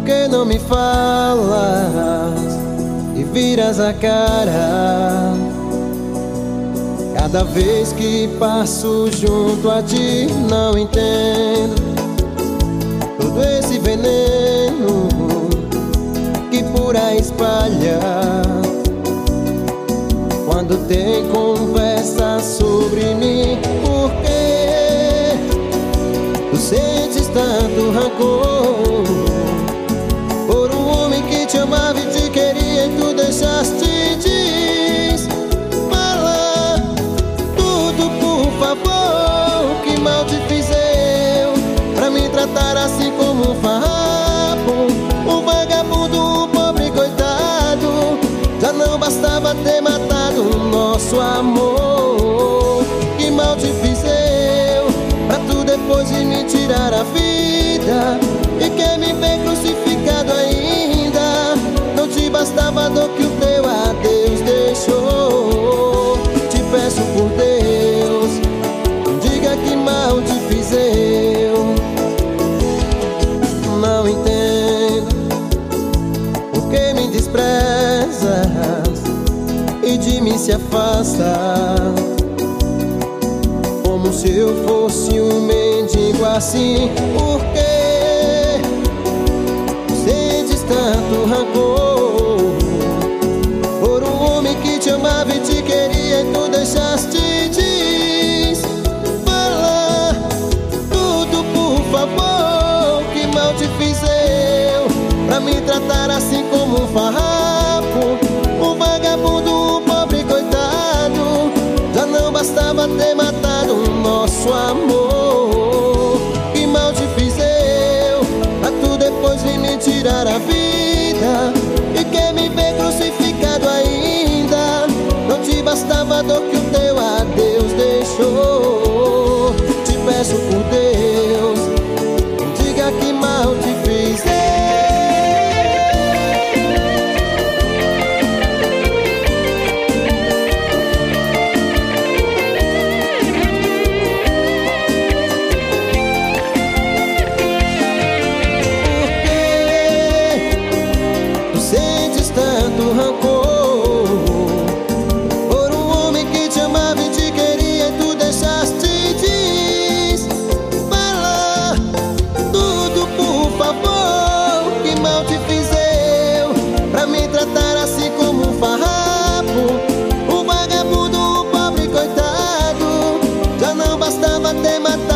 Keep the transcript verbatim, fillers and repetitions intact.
que não me falas e viras a cara? Cada vez que passo junto a ti, não entendo todo esse veneno que por aí espalha. Quando tem conversa sobre mim, por que tu sentes tanto rancor por um homem que te amava e te queria e tu deixaste? Diz, fala tudo por favor. Que mal te fiz eu pra me tratar assim como um farrapo, um vagabundo, um pobre coitado? Já não bastava ter matado o nosso amor. Que mal te fiz eu pra tu depois de me tirar a vida e quer me ver crucificado ainda? Não te bastava a dor que o teu adeus deixou. Te peço por Deus, não diga que mal te fiz eu. Não entendo por que me desprezas e de mim se afasta, como se eu fosse um mendigo assim. Por que sentes tanto rancor por um homem que te amava e te queria e tu deixaste? Diz, fala tudo por favor. Que mal te fiz eu pra me tratar assim como um farrapo, um vagabundo, um pobre coitado? Já não bastava ter matado o nosso amor. Que mal te fiz eu pra tu depois vir me tirar a vida e quer me ver crucificado ainda? Não te bastava a dor que o teu adeus deixou. Te peço por Deus, não diga que mal te fiz eu. Tanto rancor por um homem que te amava e te queria e tu deixaste? Diz, fala tudo por favor. Que mal te fiz eu pra me tratar assim como um farrapo, um vagabundo, um pobre coitado? Já não bastava ter matado